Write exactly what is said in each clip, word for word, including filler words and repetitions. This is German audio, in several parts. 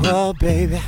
Oh baby,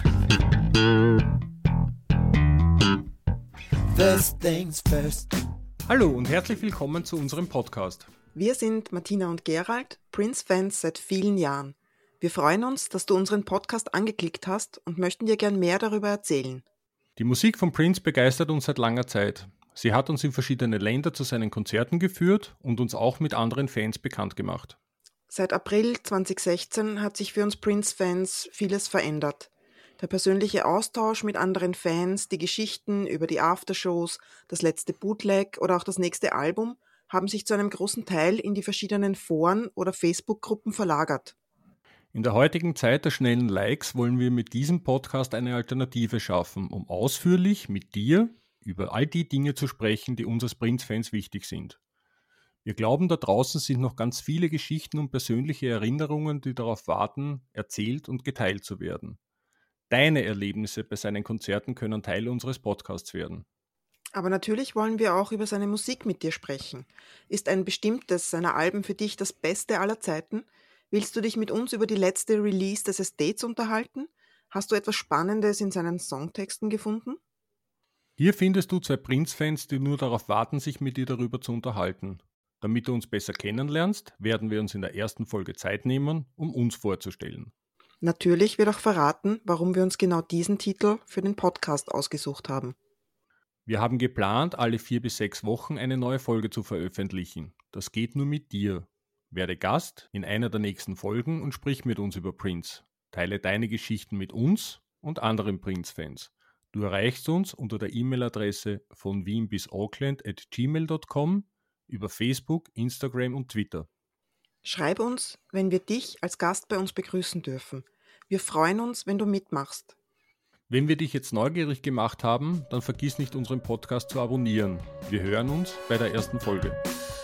first things first. Hallo und herzlich willkommen zu unserem Podcast. Wir sind Martina und Gerald, Prince-Fans seit vielen Jahren. Wir freuen uns, dass du unseren Podcast angeklickt hast und möchten dir gern mehr darüber erzählen. Die Musik von Prince begeistert uns seit langer Zeit. Sie hat uns in verschiedene Länder zu seinen Konzerten geführt und uns auch mit anderen Fans bekannt gemacht. Seit April zwanzig sechzehn hat sich für uns Prince-Fans vieles verändert. Der persönliche Austausch mit anderen Fans, die Geschichten über die Aftershows, das letzte Bootleg oder auch das nächste Album haben sich zu einem großen Teil in die verschiedenen Foren oder Facebook-Gruppen verlagert. In der heutigen Zeit der schnellen Likes wollen wir mit diesem Podcast eine Alternative schaffen, um ausführlich mit dir über all die Dinge zu sprechen, die uns als Prince-Fans wichtig sind. Wir glauben, da draußen sind noch ganz viele Geschichten und persönliche Erinnerungen, die darauf warten, erzählt und geteilt zu werden. Deine Erlebnisse bei seinen Konzerten können Teil unseres Podcasts werden. Aber natürlich wollen wir auch über seine Musik mit dir sprechen. Ist ein bestimmtes seiner Alben für dich das Beste aller Zeiten? Willst du dich mit uns über die letzte Release des Estates unterhalten? Hast du etwas Spannendes in seinen Songtexten gefunden? Hier findest du zwei Prince-Fans, die nur darauf warten, sich mit dir darüber zu unterhalten. Damit du uns besser kennenlernst, werden wir uns in der ersten Folge Zeit nehmen, um uns vorzustellen. Natürlich wird auch verraten, warum wir uns genau diesen Titel für den Podcast ausgesucht haben. Wir haben geplant, alle vier bis sechs Wochen eine neue Folge zu veröffentlichen. Das geht nur mit dir. Werde Gast in einer der nächsten Folgen und sprich mit uns über Prince. Teile deine Geschichten mit uns und anderen Prince-Fans. Du erreichst uns unter der E-Mail-Adresse von wien bis auckland at gmail dot com, über Facebook, Instagram und Twitter. Schreib uns, wenn wir dich als Gast bei uns begrüßen dürfen. Wir freuen uns, wenn du mitmachst. Wenn wir dich jetzt neugierig gemacht haben, dann vergiss nicht, unseren Podcast zu abonnieren. Wir hören uns bei der ersten Folge.